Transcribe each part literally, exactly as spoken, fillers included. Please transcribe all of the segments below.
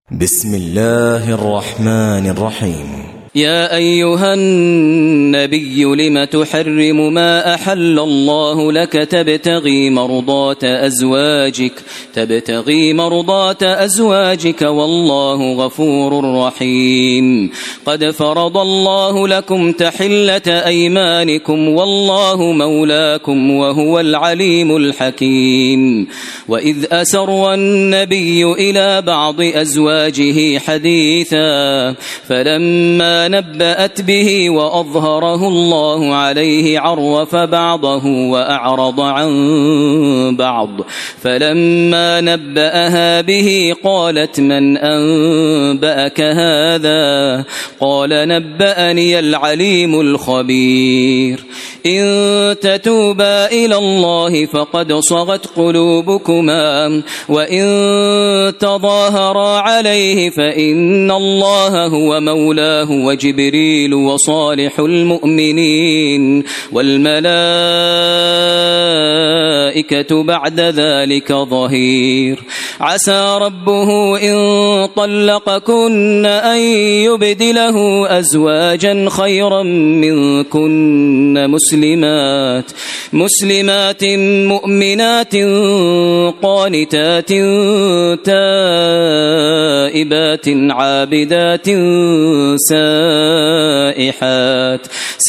بسم الله الرحمن الرحيم. يا أيها النبي لم تحرم ما أحل الله لك تبتغي مرضات أزواجك تبتغي مرضات أزواجك والله غفور رحيم. قد فرض الله لكم تحلة أيمانكم والله مولاكم وهو العليم الحكيم. وإذ أسر النبي إلى بعض أزواجه حديثا فلما نبأت به وأظهره الله عليه عرف بعضه وأعرض عن بعض. فلما نبأها به قالت من أنبأك هذا؟ قال نبأني العليم الخبير. إن تتوبا إلى الله فقد صغت قلوبكما وإن تظاهرا عليه فإن الله هو مولاه وجبريل وصالح المؤمنين والملائكة بعد ذلك ظهير. عسى ربه إن طلقكن أن يبدله أزواجا خيرا منكن مسلمات مسلمات مؤمنات قانتات تائبات عابدات سائحات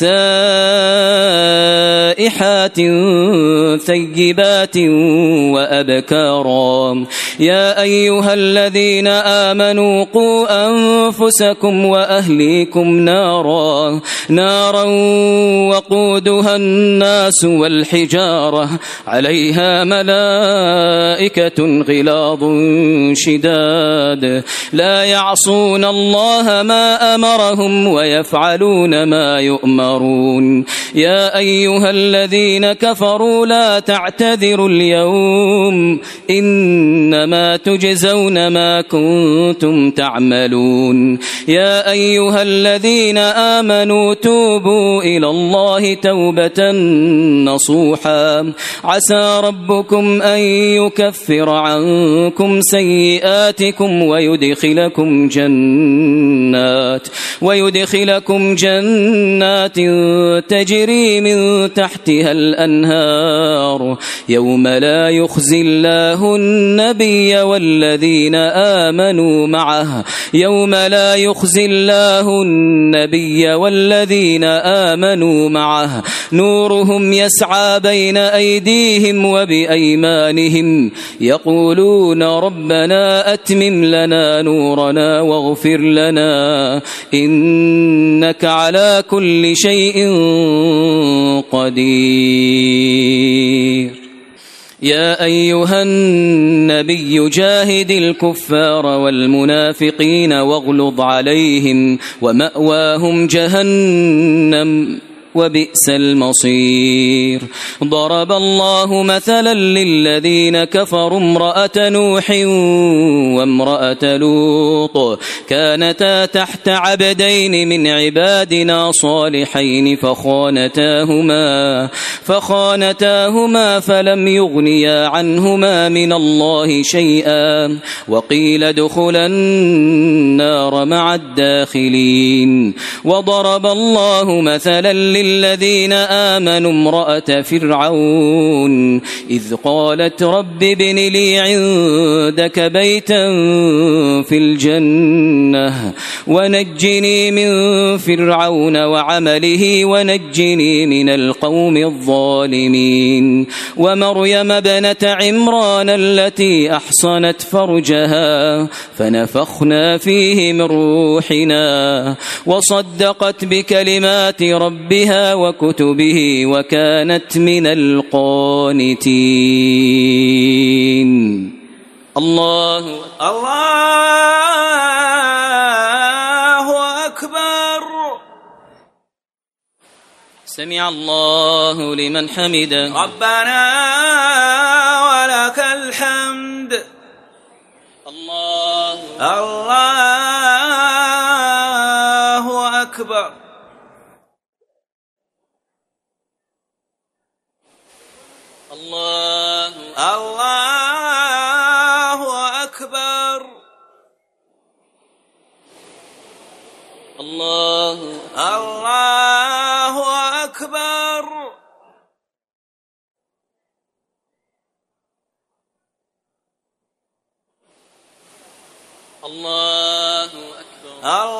سائحات ثيبات وأبكارا. يا أيها الذين آمنوا قوا أنفسكم وأهليكم نارا نارا وقودها الناس والحجارة عليها ملائكة غلاظ شداد لا يعصون الله ما أمرهم ويفعلون ما يؤمرون. يا أيها الذين كفروا لا تعتذروا اليوم إنما تجزون ما كنتم تعملون. يا أيها الذين آمنوا توبوا إلى الله توبة نصوحا عسى ربكم أن يكفر عنكم سيئاتكم ويدخلكم جنات ويدخلكم جنات تجري من تحتها الأنهار يوم لا يخزي الله النبي والذين آمنوا معه يوم لا يخزي الله النبي والذين آمنوا معه نورهم يسعى بين أيديهم وبأيمانهم يقولون ربنا أتمم لنا نورنا واغفر لنا إنك على كل شيء قدير. يا أيها النبي جاهد الكفار والمنافقين واغلظ عليهم ومأواهم جهنم وبئس المصير. ضرب الله مثلا للذين كفروا امرأة نوح وامرأة لوط كانتا تحت عبدين من عبادنا صالحين فخانتاهما فخانتاهما فلم يغنيا عنهما من الله شيئا وقيل ادخلا النار مع الداخلين. وضرب الله مثلا للذين آمنوا امرأة فرعون إذ قالت رب ابن لي عندك بيتا في الجنة ونجني من فرعون وعمله ونجني من القوم الظالمين. ومريم ابنة عمران التي أحصنت فرجها فنفخنا فيه من روحنا وصدقت بكلمات ربها وكتبه وكانت من القانتين. الله الله أكبر. سمع الله لمن حمده. ربنا ولك الحمد. الله الله أكبر. الله الله أكبر. الله الله أكبر. الله أكبر.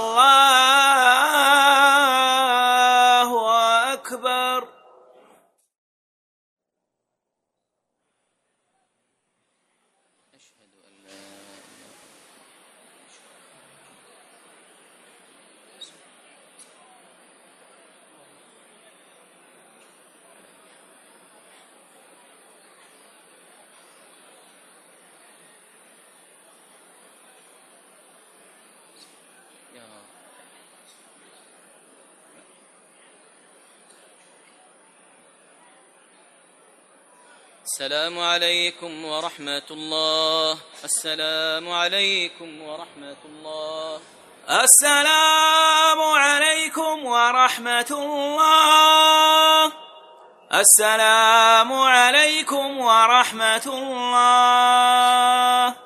الله أكبر. أشهد أن لا السلام عليكم ورحمة الله. السلام عليكم ورحمة الله. السلام عليكم ورحمة الله. السلام عليكم ورحمة الله.